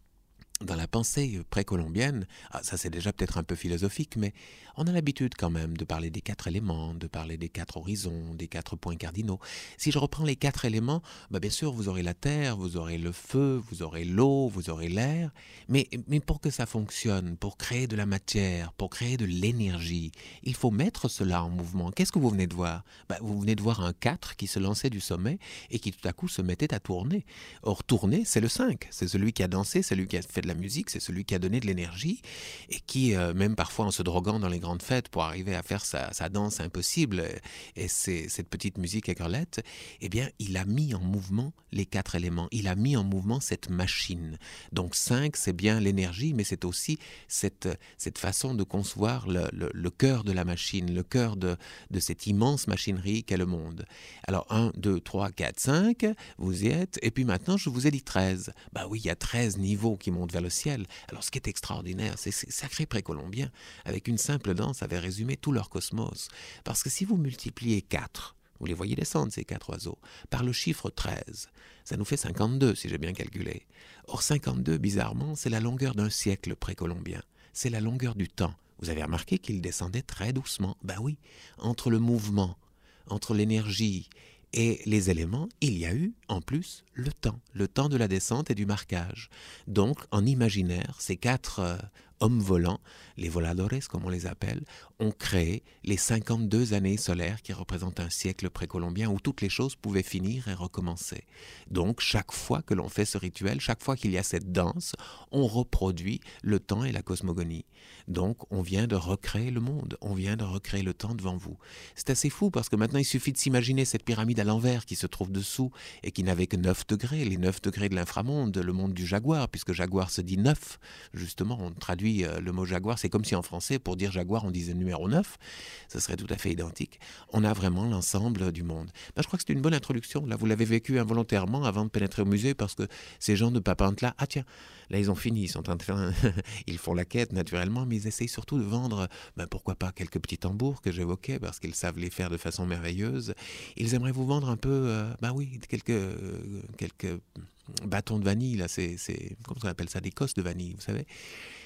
dans la pensée précolombienne, ça c'est déjà peut-être un peu philosophique, mais on a l'habitude quand même de parler des 4 éléments, de parler des 4 horizons, des 4 points cardinaux. Si je reprends les 4 éléments, bien sûr vous aurez la terre, vous aurez le feu, vous aurez l'eau, vous aurez l'air, mais pour que ça fonctionne, pour créer de la matière, pour créer de l'énergie, il faut mettre cela en mouvement. Qu'est-ce que vous venez de voir? Vous venez de voir un 4 qui se lançait du sommet et qui tout à coup se mettait à tourner. Or tourner, c'est le 5, c'est celui qui a dansé, c'est celui qui a fait de la musique, c'est celui qui a donné de l'énergie et qui, même parfois en se droguant dans les grandes fêtes pour arriver à faire sa danse impossible et cette petite musique écrelette, eh bien, il a mis en mouvement les 4 éléments. Il a mis en mouvement cette machine. Donc 5, c'est bien l'énergie, mais c'est aussi cette façon de concevoir le cœur de la machine, le cœur de cette immense machinerie qu'est le monde. Alors 1, 2, 3, 4, 5, vous y êtes, et puis maintenant je vous ai dit 13. Oui, il y a 13 niveaux qui montent vers le ciel. Alors ce qui est extraordinaire, c'est ces sacrés précolombiens, avec une simple danse, avaient résumé tout leur cosmos. Parce que si vous multipliez 4, vous les voyez descendre ces 4 oiseaux, par le chiffre 13, ça nous fait 52 si j'ai bien calculé. Or 52, bizarrement, c'est la longueur d'un siècle précolombien. C'est la longueur du temps. Vous avez remarqué qu'il descendait très doucement. Oui, entre le mouvement, entre l'énergie et les éléments, il y a eu, en plus, le temps de la descente et du marquage. Donc, en imaginaire, ces 4 hommes volants, les voladores comme on les appelle, ont créé les 52 années solaires qui représentent un siècle précolombien où toutes les choses pouvaient finir et recommencer. Donc, chaque fois que l'on fait ce rituel, chaque fois qu'il y a cette danse, on reproduit le temps et la cosmogonie. Donc, on vient de recréer le monde, on vient de recréer le temps devant vous. C'est assez fou parce que maintenant, il suffit de s'imaginer cette pyramide à l'envers qui se trouve dessous et qui n'avait que 9 degrés, les 9 degrés de l'inframonde, le monde du jaguar, puisque jaguar se dit 9. Justement, on traduit le mot jaguar, c'est comme si en français, pour dire jaguar, on disait numéro 9. Ce serait tout à fait identique. On a vraiment l'ensemble du monde. Je crois que c'est une bonne introduction. Là, vous l'avez vécu involontairement avant de pénétrer au musée parce que ces gens de Papante là, tiens, là ils ont fini, ils sont en train de faire ils font la quête naturellement, mais ils essayent surtout de vendre, pourquoi pas quelques petits tambours que j'évoquais parce qu'ils savent les faire de façon merveilleuse. Ils aimeraient vous vendre un peu, oui, quelques bâtons de vanille, là, c'est comment on appelle ça, des cosses de vanille, vous savez.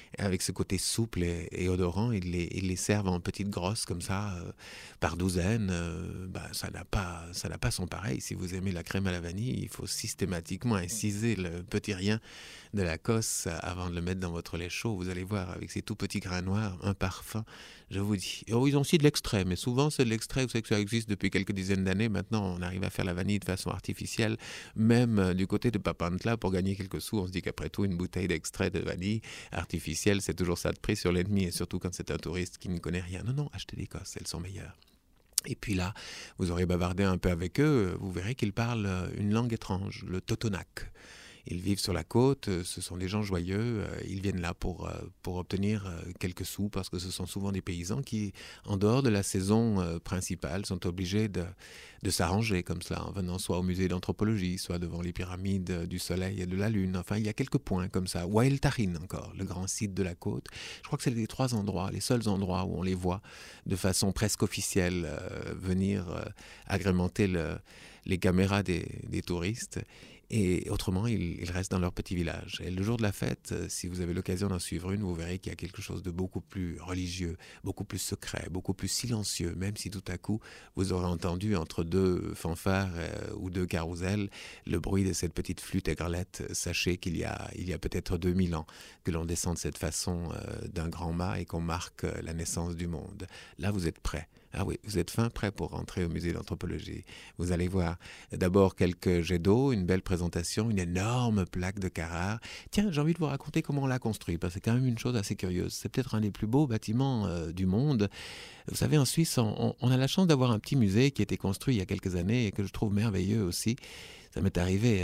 avec ce côté souple et odorant. Ils les servent en petites grosses comme ça, par douzaines. Ça n'a pas son pareil. Si vous aimez la crème à la vanille, il faut systématiquement inciser le petit rien de la cosse avant de le mettre dans votre lait chaud. Vous allez voir, avec ces tout petits grains noirs, un parfum, je vous dis. Oh, ils ont aussi de l'extrait, mais souvent c'est de l'extrait. Vous savez que ça existe depuis quelques dizaines d'années. Maintenant, on arrive à faire la vanille de façon artificielle. Même du côté de Papantla, pour gagner quelques sous, on se dit qu'après tout, une bouteille d'extrait de vanille artificielle, c'est toujours ça de prix sur l'ennemi, et surtout quand c'est un touriste qui ne connaît rien. Non, non, achetez des cosses, elles sont meilleures. Et puis là, vous aurez bavardé un peu avec eux, vous verrez qu'ils parlent une langue étrange, le totonac. Ils vivent sur la côte, ce sont des gens joyeux, ils viennent là pour obtenir quelques sous, parce que ce sont souvent des paysans qui, en dehors de la saison principale, sont obligés de s'arranger comme cela, en venant soit au musée d'anthropologie, soit devant les pyramides du Soleil et de la Lune. Enfin, il y a quelques points comme ça. Wael Tahin encore, le grand site de la côte. Je crois que c'est les 3 endroits, les seuls endroits où on les voit de façon presque officielle venir agrémenter les caméras des touristes. Et autrement, ils restent dans leur petit village. Et le jour de la fête, si vous avez l'occasion d'en suivre une, vous verrez qu'il y a quelque chose de beaucoup plus religieux, beaucoup plus secret, beaucoup plus silencieux, même si tout à coup, vous aurez entendu entre 2 fanfares ou 2 carousels le bruit de cette petite flûte aigrelette. Sachez qu'il y a peut-être 2000 ans que l'on descend de cette façon d'un grand mât et qu'on marque la naissance du monde. Là, vous êtes prêts. Ah oui, vous êtes fin prêt pour rentrer au musée d'anthropologie. Vous allez voir d'abord quelques jets d'eau, une belle présentation, une énorme plaque de Carrare. Tiens, j'ai envie de vous raconter comment on l'a construit, parce que c'est quand même une chose assez curieuse. C'est peut-être un des plus beaux bâtiments du monde. Vous savez, en Suisse, on a la chance d'avoir un petit musée qui a été construit il y a quelques années et que je trouve merveilleux aussi. Ça m'est arrivé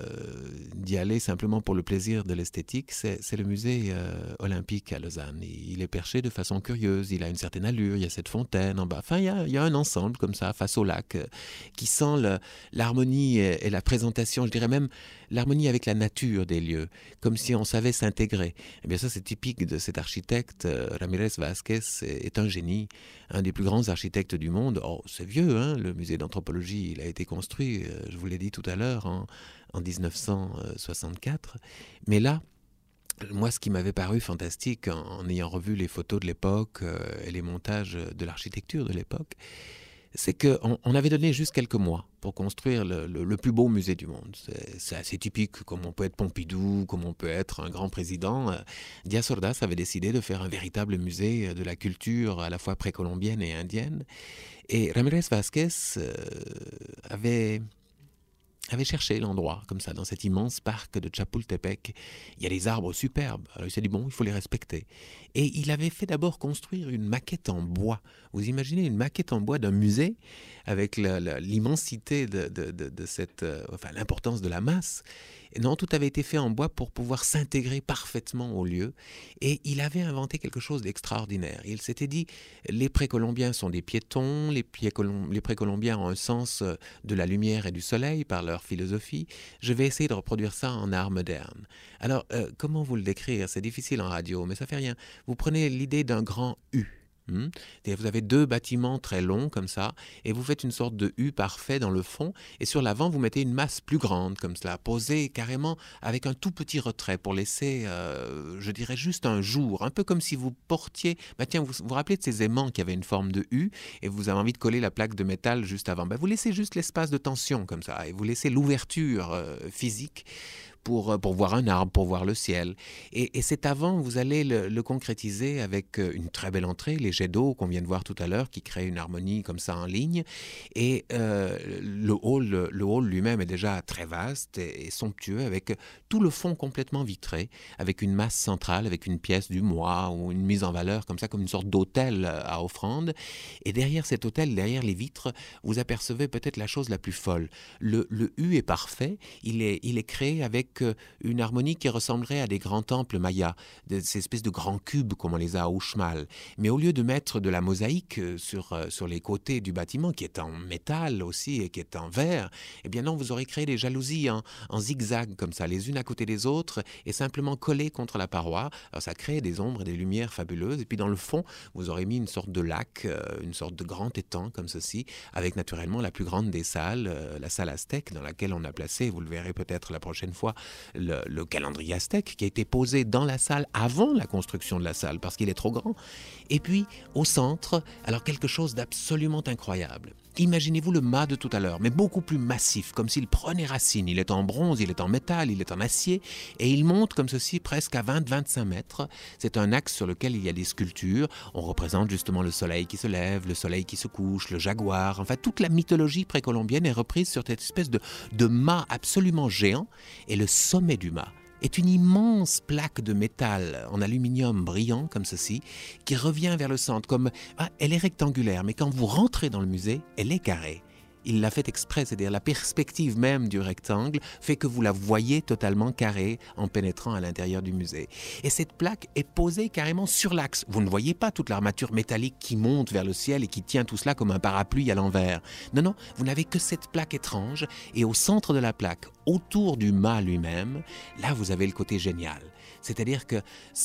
d'y aller simplement pour le plaisir de l'esthétique. C'est le musée olympique à Lausanne. Il est perché de façon curieuse, il a une certaine allure, il y a cette fontaine en bas. Enfin, il y a un ensemble comme ça, face au lac, qui sent l'harmonie et la présentation, je dirais même l'harmonie avec la nature des lieux, comme si on savait s'intégrer. Eh bien ça, c'est typique de cet architecte. Ramirez Vázquez est un génie, un des plus grands architectes du monde. Oh, c'est vieux, hein, le musée d'anthropologie, il a été construit, je vous l'ai dit tout à l'heure, en 1964. Mais là, moi, ce qui m'avait paru fantastique en ayant revu les photos de l'époque et les montages de l'architecture de l'époque, c'est qu'on avait donné juste quelques mois pour construire le plus beau musée du monde. C'est assez typique, comme on peut être Pompidou, comme on peut être un grand président. Díaz Ordaz avait décidé de faire un véritable musée de la culture à la fois précolombienne et indienne. Et Ramirez Vázquez avait cherché l'endroit, comme ça, dans cet immense parc de Chapultepec. Il y a des arbres superbes. Alors il s'est dit, bon, il faut les respecter. Et il avait fait d'abord construire une maquette en bois. Vous imaginez une maquette en bois d'un musée, avec l'immensité de cette... l'importance de la masse. Et non, tout avait été fait en bois pour pouvoir s'intégrer parfaitement au lieu. Et il avait inventé quelque chose d'extraordinaire. Il s'était dit, les précolombiens sont des piétons, les précolombiens ont un sens de la lumière et du soleil par leur philosophie. Je vais essayer de reproduire ça en art moderne. Alors, comment vous le décrire? C'est difficile en radio, mais ça fait rien. Vous prenez l'idée d'un grand U. Vous avez 2 bâtiments très longs comme ça, et vous faites une sorte de U parfait dans le fond, et sur l'avant vous mettez une masse plus grande comme cela, posée carrément avec un tout petit retrait pour laisser, je dirais juste un jour, un peu comme si vous portiez, tiens, vous vous rappelez de ces aimants qui avaient une forme de U, et vous avez envie de coller la plaque de métal juste avant, vous laissez juste l'espace de tension comme ça, et vous laissez l'ouverture physique pour voir un arbre, pour voir le ciel. Et cet avant, vous allez le concrétiser avec une très belle entrée, les jets d'eau qu'on vient de voir tout à l'heure, qui créent une harmonie comme ça en ligne. Et le hall lui-même est déjà très vaste et somptueux, avec tout le fond complètement vitré, avec une masse centrale, avec une pièce du mois ou une mise en valeur, comme ça, comme une sorte d'autel à offrande. Et derrière cet autel, derrière les vitres, vous apercevez peut-être la chose la plus folle. Le U est parfait, il est créé avec une harmonie qui ressemblerait à des grands temples mayas, ces espèces de grands cubes comme on les a à Uxmal. Mais au lieu de mettre de la mosaïque sur les côtés du bâtiment, qui est en métal aussi et qui est en verre, eh bien non, vous aurez créé des jalousies en zigzag comme ça, les unes à côté des autres, et simplement collées contre la paroi. Alors ça crée des ombres et des lumières fabuleuses. Et puis dans le fond, vous aurez mis une sorte de lac, une sorte de grand étang comme ceci, avec naturellement la plus grande des salles, la salle aztèque, dans laquelle on a placé, vous le verrez peut-être la prochaine fois, le calendrier aztèque qui a été posé dans la salle avant la construction de la salle parce qu'il est trop grand. Et puis au centre, alors quelque chose d'absolument incroyable. Imaginez-vous le mât de tout à l'heure, mais beaucoup plus massif, comme s'il prenait racine. Il est en bronze, il est en métal, il est en acier, et il monte comme ceci presque à 20-25 mètres. C'est un axe sur lequel il y a des sculptures. On représente justement le soleil qui se lève, le soleil qui se couche, le jaguar. Enfin, toute la mythologie précolombienne est reprise sur cette espèce de mât absolument géant, et le sommet du mât est une immense plaque de métal en aluminium brillant comme ceci, qui revient vers le centre comme... elle est rectangulaire, mais quand vous rentrez dans le musée, elle est carrée. Il l'a fait exprès, c'est-à-dire la perspective même du rectangle fait que vous la voyez totalement carrée en pénétrant à l'intérieur du musée. Et cette plaque est posée carrément sur l'axe. Vous ne voyez pas toute l'armature métallique qui monte vers le ciel et qui tient tout cela comme un parapluie à l'envers. Non, non, vous n'avez que cette plaque étrange et au centre de la plaque, autour du mât lui-même, là vous avez le côté génial. C'est-à-dire que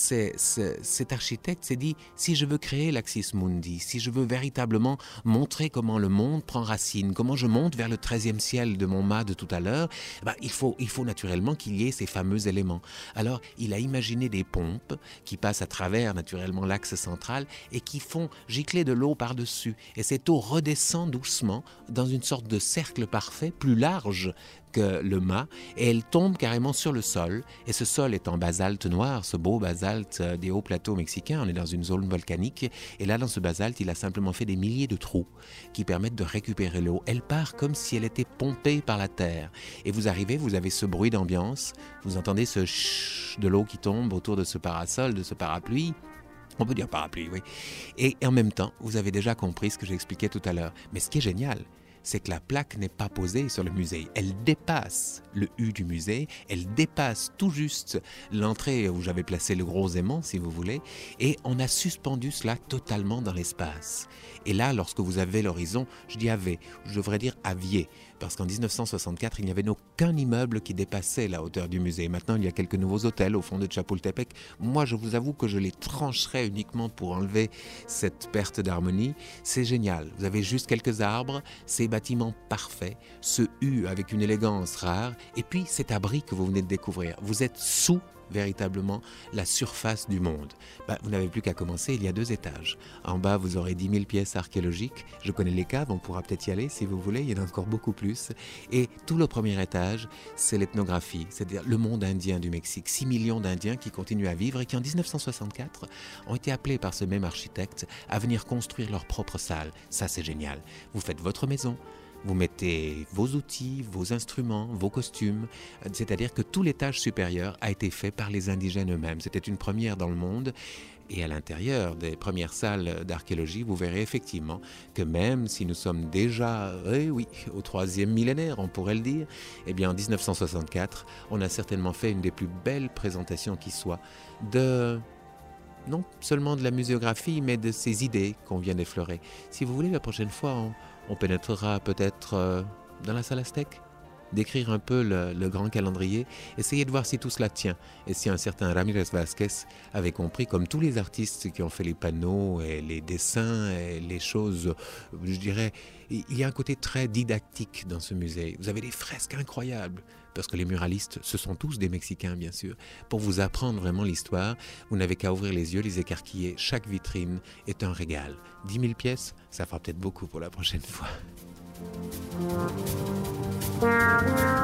cet architecte s'est dit, si je veux créer l'Axis Mundi, si je veux véritablement montrer comment le monde prend racine, comment je monte vers le 13e ciel de mon mât de tout à l'heure, il faut naturellement qu'il y ait ces fameux éléments. Alors, il a imaginé des pompes qui passent à travers naturellement l'axe central et qui font gicler de l'eau par-dessus. Et cette eau redescend doucement dans une sorte de cercle parfait, plus large que le mât, et elle tombe carrément sur le sol, et ce sol est en basalte noir, ce beau basalte des hauts plateaux mexicains. On est dans une zone volcanique, et là dans ce basalte il a simplement fait des milliers de trous qui permettent de récupérer l'eau. Elle part comme si elle était pompée par la terre, et vous arrivez, vous avez ce bruit d'ambiance, vous entendez ce chut de l'eau qui tombe autour de ce parasol, de ce parapluie. On peut dire parapluie, oui. Et en même temps, vous avez déjà compris ce que j'expliquais tout à l'heure. Mais ce qui est génial, c'est que la plaque n'est pas posée sur le musée. Elle dépasse le U du musée, elle dépasse tout juste l'entrée où j'avais placé le gros aimant, si vous voulez, et on a suspendu cela totalement dans l'espace. Et là, lorsque vous avez l'horizon, je dis avait, je devrais dire aviez, parce qu'en 1964, il n'y avait aucun immeuble qui dépassait la hauteur du musée. Maintenant, il y a quelques nouveaux hôtels au fond de Chapultepec. Moi, je vous avoue que je les trancherais uniquement pour enlever cette perte d'harmonie. C'est génial. Vous avez juste quelques arbres, ces bâtiments parfaits, ce U avec une élégance rare, et puis cet abri que vous venez de découvrir. Vous êtes sous véritablement la surface du monde. Vous n'avez plus qu'à commencer, il y a 2 étages. En bas, vous aurez 10 000 pièces archéologiques. Je connais les caves, on pourra peut-être y aller si vous voulez, il y en a encore beaucoup plus. Et tout le premier étage, c'est l'ethnographie, c'est-à-dire le monde indien du Mexique. 6 millions d'Indiens qui continuent à vivre et qui en 1964 ont été appelés par ce même architecte à venir construire leur propre salle. Ça, c'est génial. Vous faites votre maison. Vous mettez vos outils, vos instruments, vos costumes, c'est-à-dire que tout l'étage supérieur a été fait par les indigènes eux-mêmes. C'était une première dans le monde. Et à l'intérieur des premières salles d'archéologie, vous verrez effectivement que même si nous sommes déjà, au 3e millénaire, on pourrait le dire, eh bien en 1964, on a certainement fait une des plus belles présentations qui soit de... non seulement de la muséographie, mais de ces idées qu'on vient d'effleurer. Si vous voulez, la prochaine fois, on pénétrera peut-être dans la salle aztèque, d'écrire un peu le grand calendrier, essayer de voir si tout cela tient, et si un certain Ramirez Vázquez avait compris, comme tous les artistes qui ont fait les panneaux et les dessins et les choses, je dirais, il y a un côté très didactique dans ce musée. Vous avez des fresques incroyables, parce que les muralistes, ce sont tous des Mexicains, bien sûr. Pour vous apprendre vraiment l'histoire, vous n'avez qu'à ouvrir les yeux, les écarquiller. Chaque vitrine est un régal. 10 000 pièces, ça fera peut-être beaucoup pour la prochaine fois.